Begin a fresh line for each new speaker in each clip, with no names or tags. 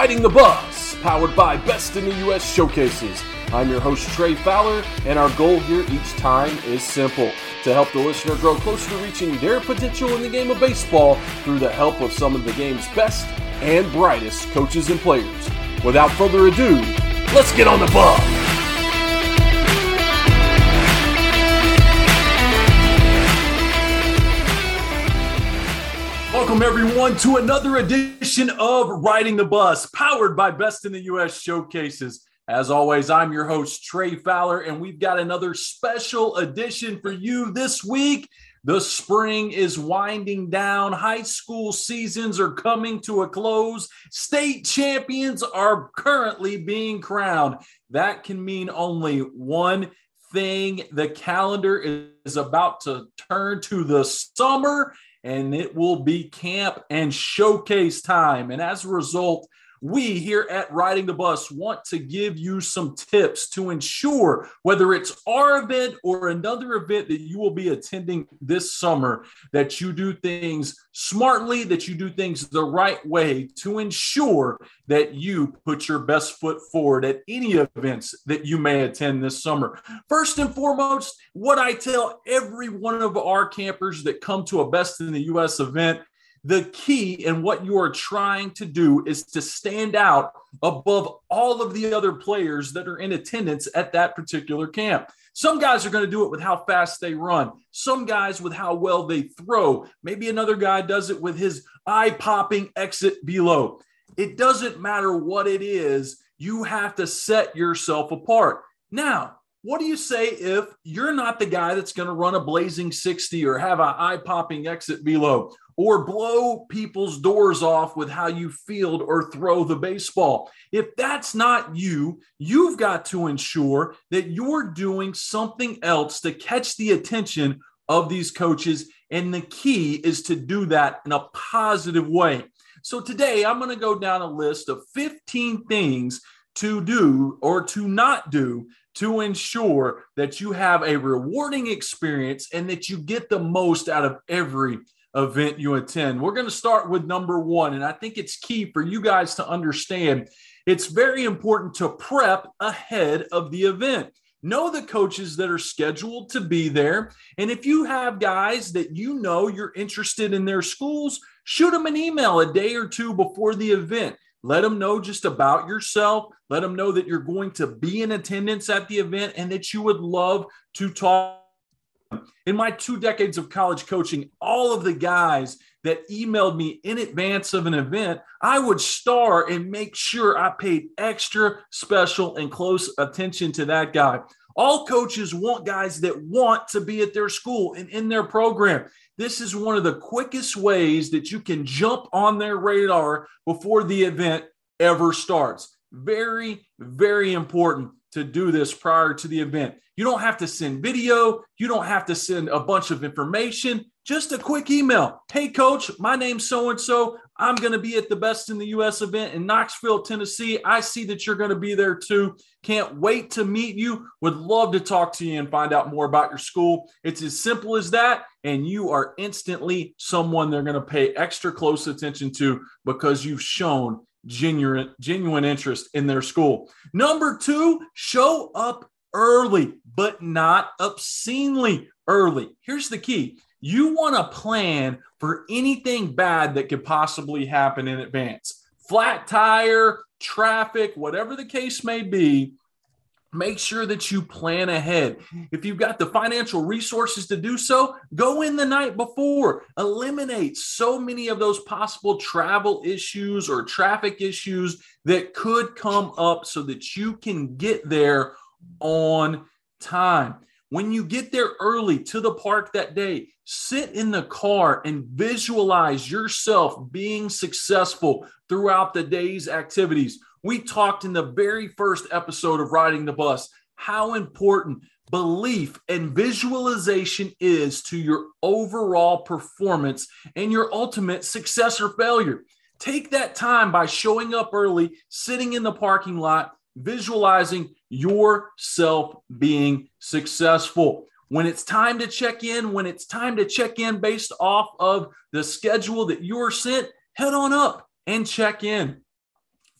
Riding the Bus, powered by Best in the U.S. Showcases. I'm your host, Trey Fowler, and our goal here each time is simple: to help the listener grow closer to reaching their potential in the game of baseball through the help of some of the game's best and brightest coaches and players. Without further ado, let's get on the bus! Welcome, everyone, to another edition of Riding the Bus, powered by Best in the U.S. Showcases. As always, I'm your host, Trey Fowler, and we've got another special edition for you this week. The spring is winding down. High school seasons are coming to a close. State champions are currently being crowned. That can mean only one thing. The calendar is about to turn to the summer, and it will be camp and showcase time. And as a result, we here at Riding the Bus want to give you some tips to ensure, whether it's our event or another event that you will be attending this summer, that you do things smartly, that you do things the right way to ensure that you put your best foot forward at any events that you may attend this summer. First and foremost, what I tell every one of our campers that come to a Best in the U.S. event: the key in what you are trying to do is to stand out above all of the other players that are in attendance at that particular camp. Some guys are going to do it with how fast they run. Some guys with how well they throw. Maybe another guy does it with his eye-popping exit velo. It doesn't matter what it is. You have to set yourself apart. Now, what do you say if you're not the guy that's going to run a blazing 60 or have an eye-popping exit velo or blow people's doors off with how you field or throw the baseball? If that's not you, you've got to ensure that you're doing something else to catch the attention of these coaches, and the key is to do that in a positive way. So today, I'm going to go down a list of 15 things to do or to not do to ensure that you have a rewarding experience and that you get the most out of every event you attend. We're going to start with number one, and I think it's key for you guys to understand. It's very important to prep ahead of the event. Know the coaches that are scheduled to be there, and if you have guys that you know you're interested in their schools, shoot them an email a day or two before the event. Let them know just about yourself. Let them know that you're going to be in attendance at the event and that you would love to talk. In my 2 decades of college coaching, all of the guys that emailed me in advance of an event, I would star and make sure I paid extra special and close attention to that guy. All coaches want guys that want to be at their school and in their program. This is one of the quickest ways that you can jump on their radar before the event ever starts. Very, very important to do this prior to the event. You don't have to send video. You don't have to send a bunch of information. Just a quick email. Hey, coach, my name's so-and-so. I'm going to be at the Best in the U.S. event in Knoxville, Tennessee. I see that you're going to be there too. Can't wait to meet you. Would love to talk to you and find out more about your school. It's as simple as that, and you are instantly someone they're going to pay extra close attention to because you've shown genuine interest in their school. Number 2, show up early, but not obscenely early. Here's the key. You want to plan for anything bad that could possibly happen in advance. Flat tire, traffic, whatever the case may be, make sure that you plan ahead. If you've got the financial resources to do so, go in the night before. Eliminate so many of those possible travel issues or traffic issues that could come up so that you can get there on time. When you get there early to the park that day, sit in the car and visualize yourself being successful throughout the day's activities. We talked in the very first episode of Riding the Bus how important belief and visualization is to your overall performance and your ultimate success or failure. Take that time by showing up early, sitting in the parking lot, visualizing yourself being successful. When it's time to check in, based off of the schedule that you're sent, head on up and check in.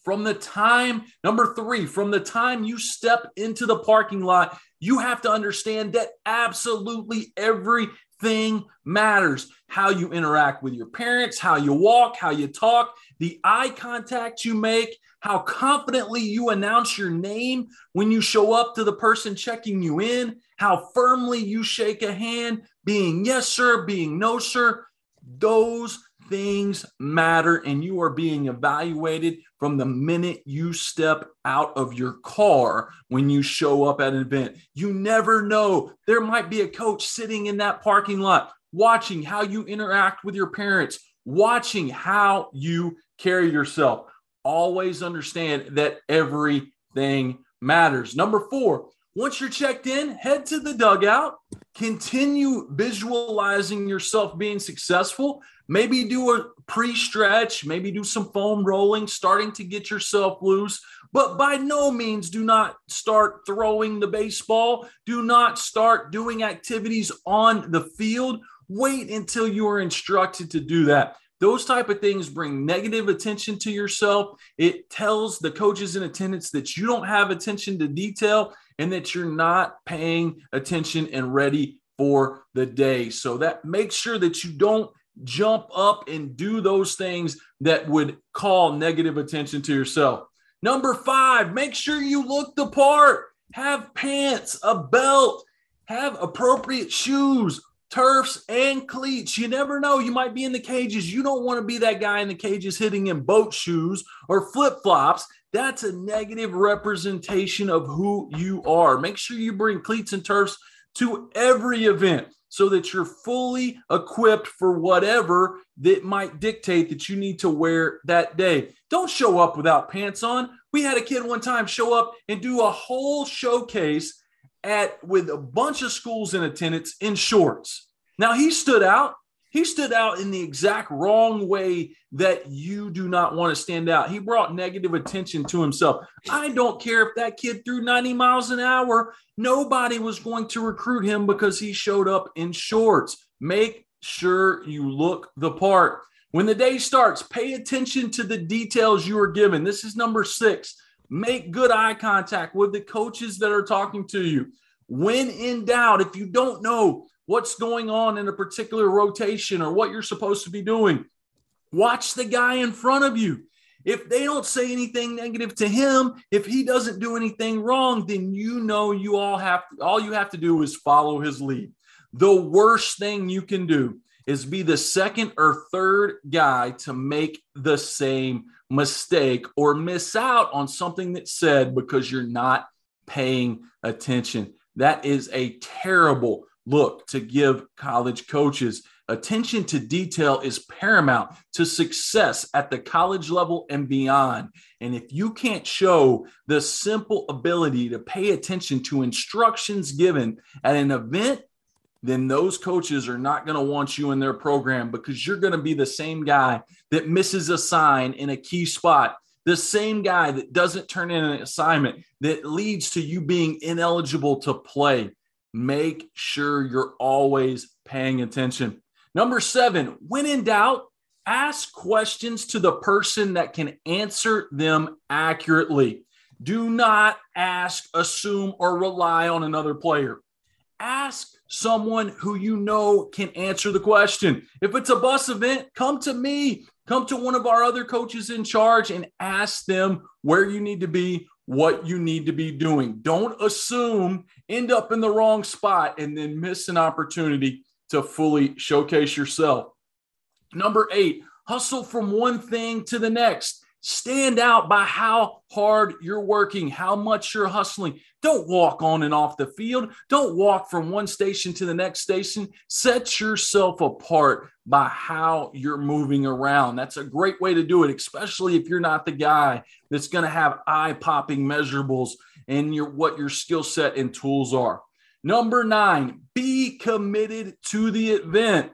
Number three, from the time you step into the parking lot, you have to understand that absolutely everything matters. How you interact with your parents, how you walk, how you talk, the eye contact you make, how confidently you announce your name when you show up to the person checking you in, how firmly you shake a hand, being yes, sir, being no, sir. Those things matter, and you are being evaluated from the minute you step out of your car when you show up at an event. You never know. There might be a coach sitting in that parking lot watching how you interact with your parents, watching how you carry yourself. Always understand that everything matters. Number four, once you're checked in, head to the dugout. Continue visualizing yourself being successful. Maybe do a pre-stretch, maybe do some foam rolling, starting to get yourself loose. But by no means do not start throwing the baseball. Do not start doing activities on the field. Wait until you are instructed to do that. Those type of things bring negative attention to yourself. It tells the coaches in attendance that you don't have attention to detail and that you're not paying attention and ready for the day. So that makes sure that you don't jump up and do those things that would call negative attention to yourself. Number five, make sure you look the part. Have pants, a belt, have appropriate shoes, turfs, and cleats. You never know. You might be in the cages. You don't want to be that guy in the cages hitting in boat shoes or flip-flops. That's a negative representation of who you are. Make sure you bring cleats and turfs to every event so that you're fully equipped for whatever that might dictate that you need to wear that day. Don't show up without pants on. We had a kid one time show up and do a whole showcase with a bunch of schools in attendance in shorts. Now he stood out. He stood out in the exact wrong way that you do not want to stand out. He brought negative attention to himself. I don't care if that kid threw 90 miles an hour. Nobody was going to recruit him because he showed up in shorts. Make sure you look the part. When the day starts, pay attention to the details you are given. This is number 6. Make good eye contact with the coaches that are talking to you. When in doubt, if you don't know what's going on in a particular rotation or what you're supposed to be doing, watch the guy in front of you. If they don't say anything negative to him, if he doesn't do anything wrong, then you know all you have to do is follow his lead. The worst thing you can do is be the second or third guy to make the same mistake or miss out on something that's said because you're not paying attention. That is a terrible look to give college coaches. Attention to detail is paramount to success at the college level and beyond. And if you can't show the simple ability to pay attention to instructions given at an event, then those coaches are not going to want you in their program because you're going to be the same guy that misses a sign in a key spot, the same guy that doesn't turn in an assignment that leads to you being ineligible to play. Make sure you're always paying attention. Number 7, when in doubt, ask questions to the person that can answer them accurately. Do not ask, assume, or rely on another player. Ask someone who you know can answer the question. If it's a bus event, come to me. Come to one of our other coaches in charge and ask them where you need to be, what you need to be doing. Don't assume, end up in the wrong spot, and then miss an opportunity to fully showcase yourself. Number 8, hustle from one thing to the next. Stand out by how hard you're working, how much you're hustling. Don't walk on and off the field. Don't walk from one station to the next station. Set yourself apart by how you're moving around. That's a great way to do it, especially if you're not the guy that's going to have eye-popping measurables and what your skill set and tools are. Number 9, be committed to the event.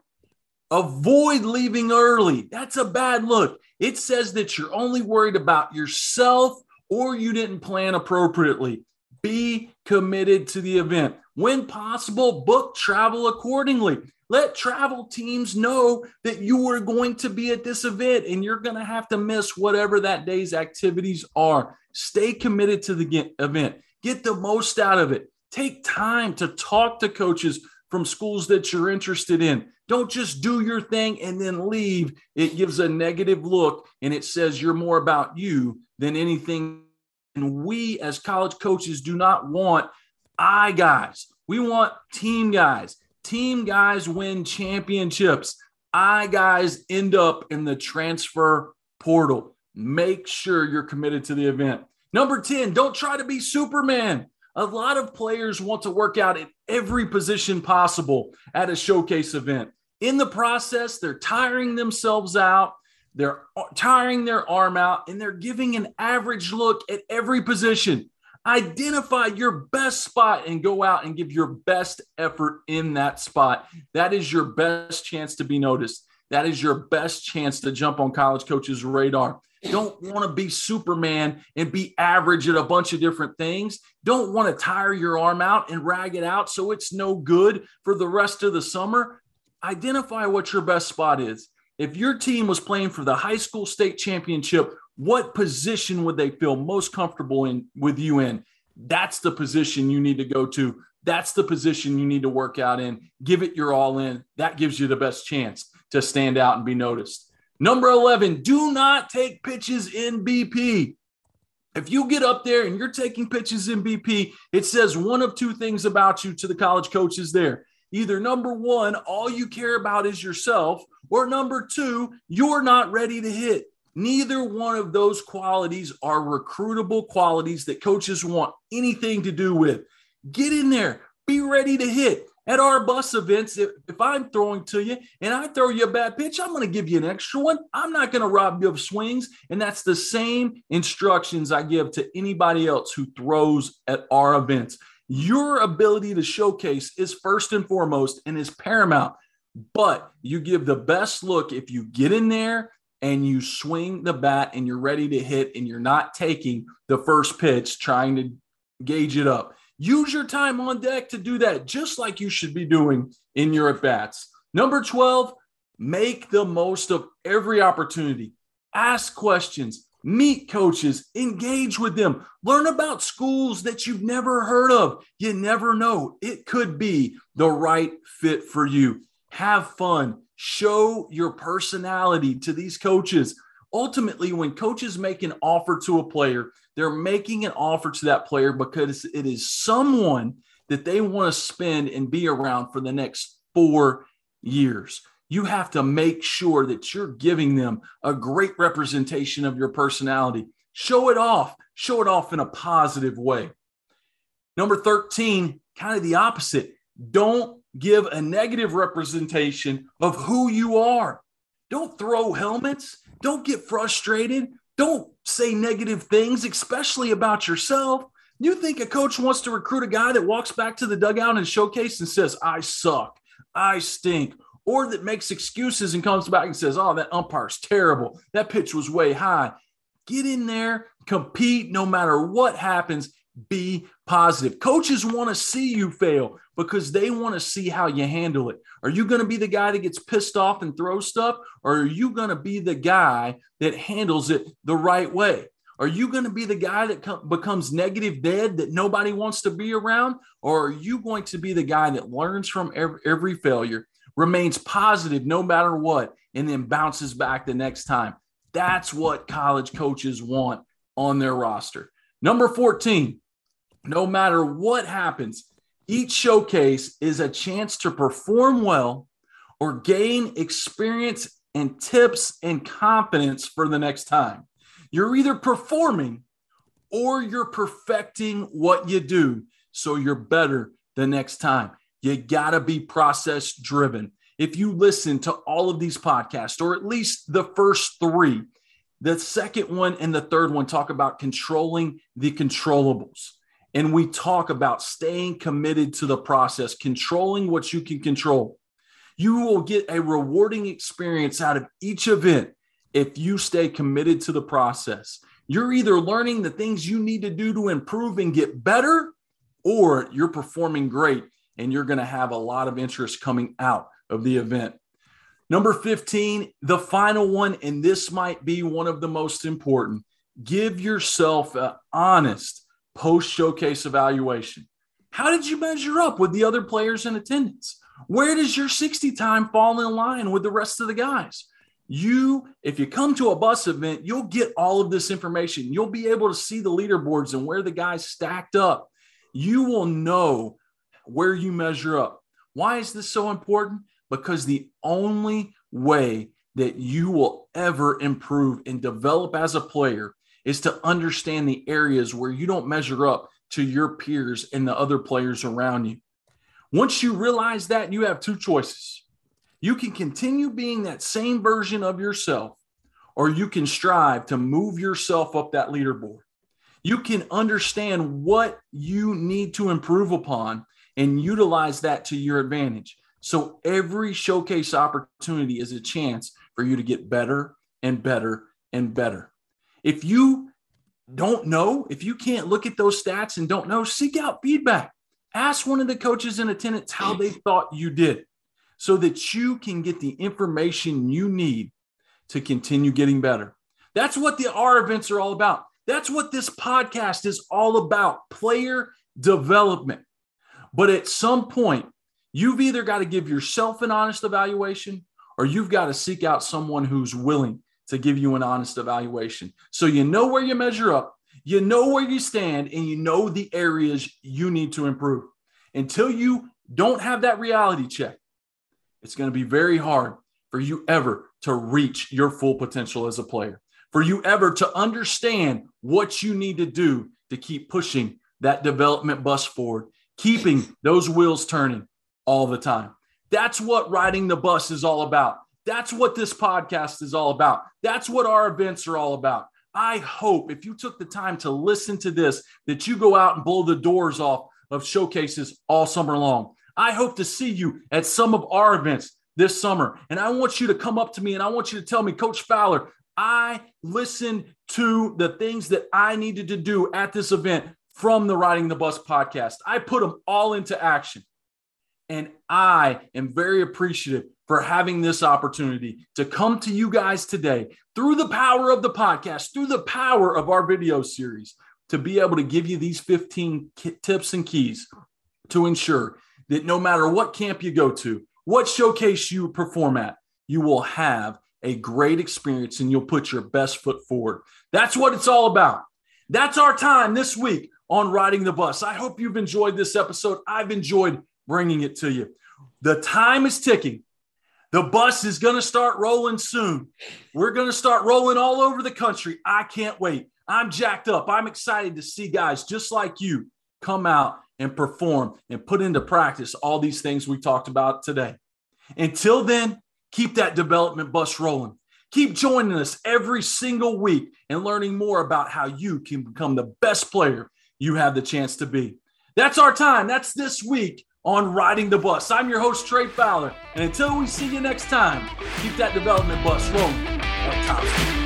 Avoid leaving early. That's a bad look. It says that you're only worried about yourself or you didn't plan appropriately. Be committed to the event. When possible, book travel accordingly. Let travel teams know that you are going to be at this event and you're going to have to miss whatever that day's activities are. Stay committed to the event. Get the most out of it. Take time to talk to coaches from schools that you're interested in. Don't just do your thing and then leave. It gives a negative look and it says you're more about you than anything. And we as college coaches do not want guys. We want team guys. Team guys win championships. Guys end up in the transfer portal. Make sure you're committed to the event. Number 10, don't try to be Superman. A lot of players want to work out at every position possible at a showcase event. In the process, they're tiring themselves out, they're tiring their arm out, and they're giving an average look at every position. Identify your best spot and go out and give your best effort in that spot. That is your best chance to be noticed. That is your best chance to jump on college coaches' radar. Don't want to be Superman and be average at a bunch of different things. Don't want to tire your arm out and rag it out so it's no good for the rest of the summer. Identify what your best spot is. If your team was playing for the high school state championship, what position would they feel most comfortable in with you in? That's the position you need to go to. That's the position you need to work out in. Give it your all in. That gives you the best chance to stand out and be noticed. Number 11, do not take pitches in BP. If you get up there and you're taking pitches in BP, it says one of two things about you to the college coaches there. Either number one, all you care about is yourself, or number two, you're not ready to hit. Neither one of those qualities are recruitable qualities that coaches want anything to do with. Get in there. Be ready to hit. At our bus events, if I'm throwing to you and I throw you a bad pitch, I'm going to give you an extra one. I'm not going to rob you of swings. And that's the same instructions I give to anybody else who throws at our events. Your ability to showcase is first and foremost and is paramount. But you give the best look if you get in there and you swing the bat and you're ready to hit and you're not taking the first pitch trying to gauge it up. Use your time on deck to do that, just like you should be doing in your at-bats. Number 12, make the most of every opportunity. Ask questions, meet coaches, engage with them, learn about schools that you've never heard of. You never know. It could be the right fit for you. Have fun. Show your personality to these coaches. Ultimately, when coaches make an offer to a player, they're making an offer to that player because it is someone that they want to spend and be around for the next 4 years. You have to make sure that you're giving them a great representation of your personality. Show it off. Show it off in a positive way. Number 13, kind of the opposite. Don't give a negative representation of who you are. Don't throw helmets. Don't get frustrated. Don't say negative things, especially about yourself. You think a coach wants to recruit a guy that walks back to the dugout and showcase and says, I suck, I stink, or that makes excuses and comes back and says, oh, that umpire's terrible. That pitch was way high. Get in there, compete no matter what happens. Be positive. Coaches want to see you fail because they want to see how you handle it. Are you going to be the guy that gets pissed off and throws stuff? Or are you going to be the guy that handles it the right way? Are you going to be the guy that becomes negative dead that nobody wants to be around? Or are you going to be the guy that learns from every failure, remains positive no matter what, and then bounces back the next time? That's what college coaches want on their roster. Number 14, no matter what happens, each showcase is a chance to perform well or gain experience and tips and confidence for the next time. You're either performing or you're perfecting what you do so you're better the next time. You got to be process driven. If you listen to all of these podcasts, or at least the first 3, the second one and the third one talk about controlling the controllables. And we talk about staying committed to the process, controlling what you can control. You will get a rewarding experience out of each event if you stay committed to the process. You're either learning the things you need to do to improve and get better, or you're performing great and you're going to have a lot of interest coming out of the event. Number 15, the final one, and this might be one of the most important. Give yourself an honest post-showcase evaluation. How did you measure up with the other players in attendance? Where does your 60 time fall in line with the rest of the guys? If you come to a bus event, you'll get all of this information. You'll be able to see the leaderboards and where the guys stacked up. You will know where you measure up. Why is this so important? Because the only way that you will ever improve and develop as a player is to understand the areas where you don't measure up to your peers and the other players around you. Once you realize that, you have two choices. You can continue being that same version of yourself, or you can strive to move yourself up that leaderboard. You can understand what you need to improve upon and utilize that to your advantage. So every showcase opportunity is a chance for you to get better and better and better. If you don't know, if you can't look at those stats and don't know, seek out feedback. Ask one of the coaches in attendance how they thought you did so that you can get the information you need to continue getting better. That's what our events are all about. That's what this podcast is all about, player development. But at some point, you've either got to give yourself an honest evaluation or you've got to seek out someone who's willing to give you an honest evaluation. So you know where you measure up, you know where you stand, and you know the areas you need to improve. Until you don't have that reality check, it's going to be very hard for you ever to reach your full potential as a player, for you ever to understand what you need to do to keep pushing that development bus forward, keeping those wheels turning all the time. That's what riding the bus is all about. That's what this podcast is all about. That's what our events are all about. I hope if you took the time to listen to this, that you go out and blow the doors off of showcases all summer long. I hope to see you at some of our events this summer. And I want you to come up to me and I want you to tell me, Coach Fowler, I listened to the things that I needed to do at this event from the Riding the Bus podcast. I put them all into action. And I am very appreciative for having this opportunity to come to you guys today through the power of the podcast, through the power of our video series, to be able to give you these 15 tips and keys to ensure that no matter what camp you go to, what showcase you perform at, you will have a great experience and you'll put your best foot forward. That's what it's all about. That's our time this week on Riding the Bus. I hope you've enjoyed this episode. I've enjoyed bringing it to you. The time is ticking. The bus is going to start rolling soon. We're going to start rolling all over the country. I can't wait. I'm jacked up. I'm excited to see guys just like you come out and perform and put into practice all these things we talked about today. Until then, keep that development bus rolling. Keep joining us every single week and learning more about how you can become the best player you have the chance to be. That's our time. That's this week on Riding the Bus. I'm your host, Trey Fowler. And until we see you next time, keep that development bus rolling at top speed.